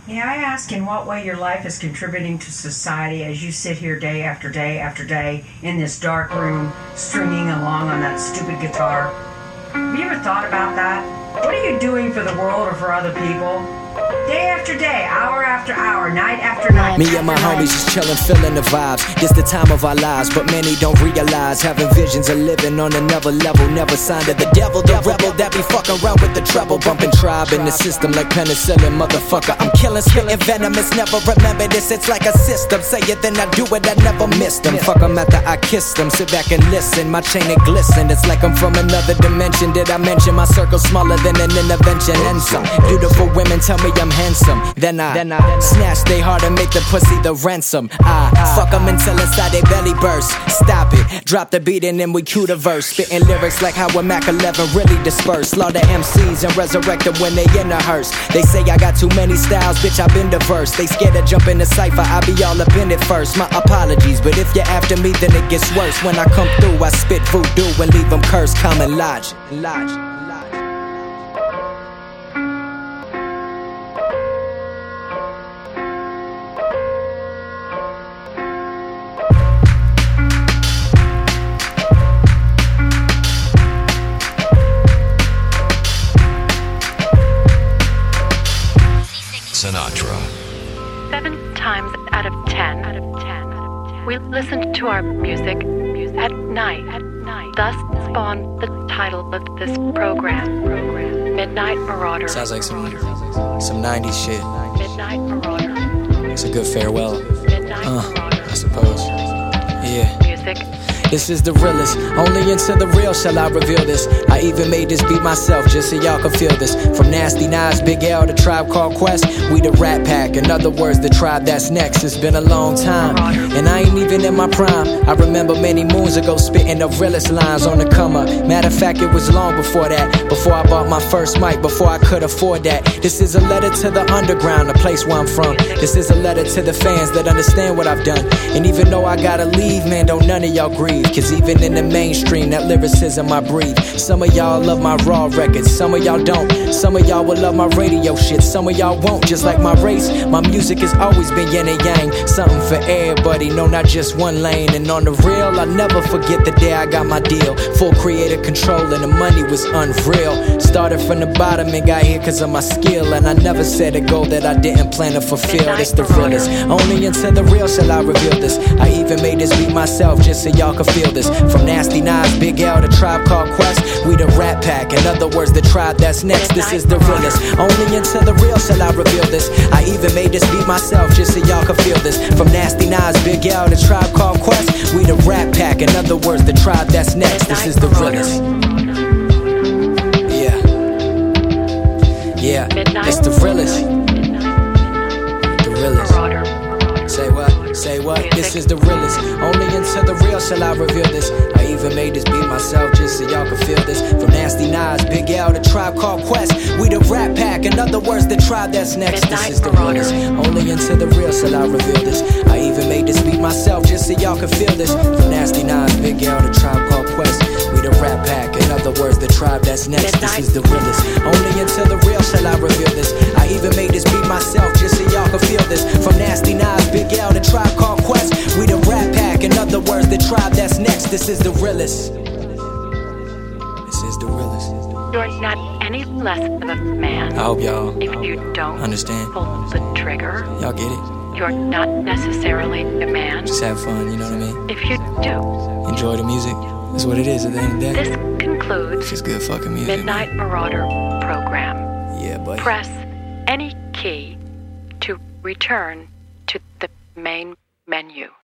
May I ask in what way your life is contributing to society as you sit here day after day after day in this dark room, stringing along on that stupid guitar? Have you ever thought about that? What are you doing for the world or for other people? Day after day, hour after hour, night after night. Me and my homies just chillin', feelin' the vibes. This the time of our lives, but many don't realize. Having visions of living on another level. Never signed to the devil, the rebel that be fucking around with the treble. Bumping tribe in the system like penicillin, motherfucker. I'm killing, spitting venomous. Never remember this, it's like a system. Say it, then I do it, I never miss them. Fuck them after I kiss them. Sit back and listen, my chain it glisten. It's like I'm from another dimension. Did I mention my circle smaller than an intervention? And some beautiful women tell me I'm handsome. Then I snatch they heart and make the pussy the ransom. I fuck them until inside they belly burst. Stop it, drop the beat and then we cue the verse. Spitting lyrics like how a Mac 11 really disperse. Slaughter MCs and resurrect them when they in a hearse. They say I got too many styles, bitch I been diverse. They scared to jump in the cypher, I be all up in it first. My apologies, but if you're after me then it gets worse. When I come through I spit voodoo and leave them cursed. Common lodge. Sinatra. 7 times out of 10, we listen to our music at night. Thus spawned the title of this program, Midnight Marauder. Sounds like some 90s shit. Midnight Marauder. It's a good farewell, Midnight Marauder. I suppose. Yeah. Music. This is the realest, only into the real shall I reveal this. I even made this beat myself just so y'all can feel this. From Nasty Nas, Big L, to Tribe Called Quest, we the Rat Pack. In other words, the tribe that's next. It's been a long time, and I ain't even in my prime. I remember many moons ago spitting the realest lines on the come up. Matter of fact, it was long before that, before I bought my first mic, before I could afford that. This is a letter to the underground, the place where I'm from. This is a letter to the fans that understand what I've done. And even though I gotta leave, man, don't none of y'all grieve. Cause even in the mainstream, that lyricism I breathe. Some of y'all love my raw records, some of y'all don't. Some of y'all will love my radio shit, some of y'all won't. Just like my race, my music has always been yin and yang. Something for everybody, no, not just one lane. And on the real, I'll never forget the day I got my deal. Full creative control and the money was unreal. Started from the bottom and got here cause of my skill. And I never set a goal that I didn't plan to fulfill. It's the realest, only into the real shall I reveal this. I even made this beat myself just so y'all can feel this. From Nasty Nas, Big L, to Tribe Called Quest, we the Rat Pack. In other words, the tribe that's next. This is the realest, only into the real shall I reveal this. I even made this beat myself just so y'all can feel this. From Nasty Nas, Big L, to Tribe Called Quest, we the Rat Pack. In other words, the tribe that's next. This is the realest. Yeah, it's the realest. The realest. Say what? Say what? This is the realest. Only into the real shall I reveal this. I even made this beat myself just so y'all can feel this. From Nasty Nas, Big L, to Tribe Called Quest, we the Rat Pack. In other words, the tribe that's next. This is the realest. Only into the real shall I reveal this. I even made this beat myself just so y'all can feel this. From Nasty Nas, Big L, to Tribe Called Quest, we the Rat Pack. In other words, the tribe that's next. This is the realest. Only into the real shall I reveal this. I even made this beat myself just so y'all can feel this. From Nasty Nas, Big L, to Tribe Called Quest, we the Rat Pack. In other words, the tribe that's next. This is the realest. This is the realest. You're not any less of a man. I hope y'all if you don't understand. pull the trigger. Y'all get it? You're not necessarily a man. Just have fun, you know what I mean? If you do, enjoy the music. That's what it is at the end of the day. This concludes it's just good fucking music. Midnight Marauder program. Yeah, buddy. Press any key to return to the main menu.